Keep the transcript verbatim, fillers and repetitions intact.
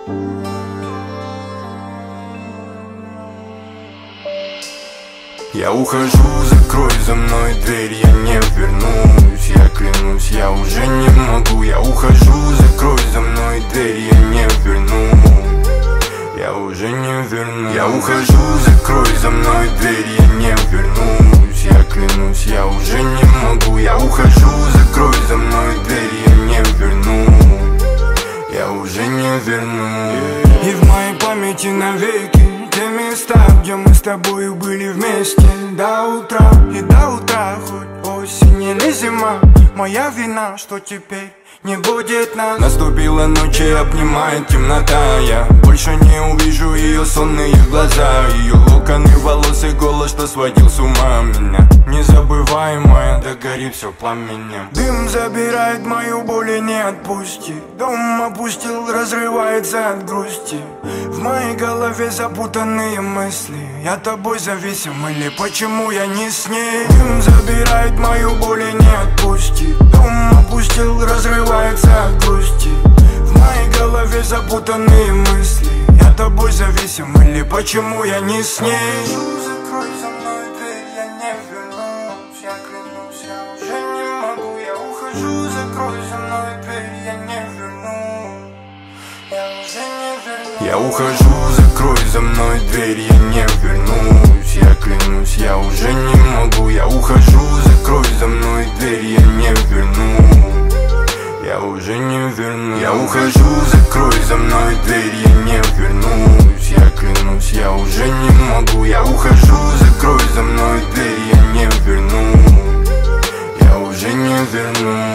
Я ухожу, закрой за мной дверь, я не вернусь. Я клянусь, я уже не могу. Я ухожу, закрой за мной дверь, я не вернусь. Я уже не вернусь. Я ухожу, закрой за мной дверь, я не вернусь. Я клянусь, я уже не могу. Я ухожу, закрой за мной дверь, я не вернусь. Я уже не вернусь. И в моей памяти навеки те места, где мы с тобой были вместе до утра. И до утра, хоть осень или зима, моя вина, что теперь не будет нас. Наступила ночь и обнимает темнота. Я больше не увижу ее сонные глаза, ее локоны волос и голос, что сводил с ума меня. Незабываемое, догори все пламенем. Дым забирает мою боль и не отпустит. Дом опустил, разрывается от грусти. В моей голове запутанные мысли. Я тобой зависим или почему я не с ней? Дым забирает мою боль и не отпустит. Дом опустил, разрывается от грусти. В моей голове запутанные мысли. Я тобой зависим или почему я не с ней? Закрой за мной дверь, я не вернусь. Я клянусь, я уже не могу. Я ухожу, закрой за мной дверь, я не вернусь. Я уже не вернусь. Я ухожу, закрой за мной дверь, я не вернусь. Я клянусь, я уже не могу. Я ухожу, закрой за мной дверь, я не вернусь. Я уже не вернусь. Я ухожу, закрой за мной дверь, я не вернусь. Я клянусь, я уже не могу. Я ухожу, закрой за мной дверь, я не вернусь. Я уже не вернусь.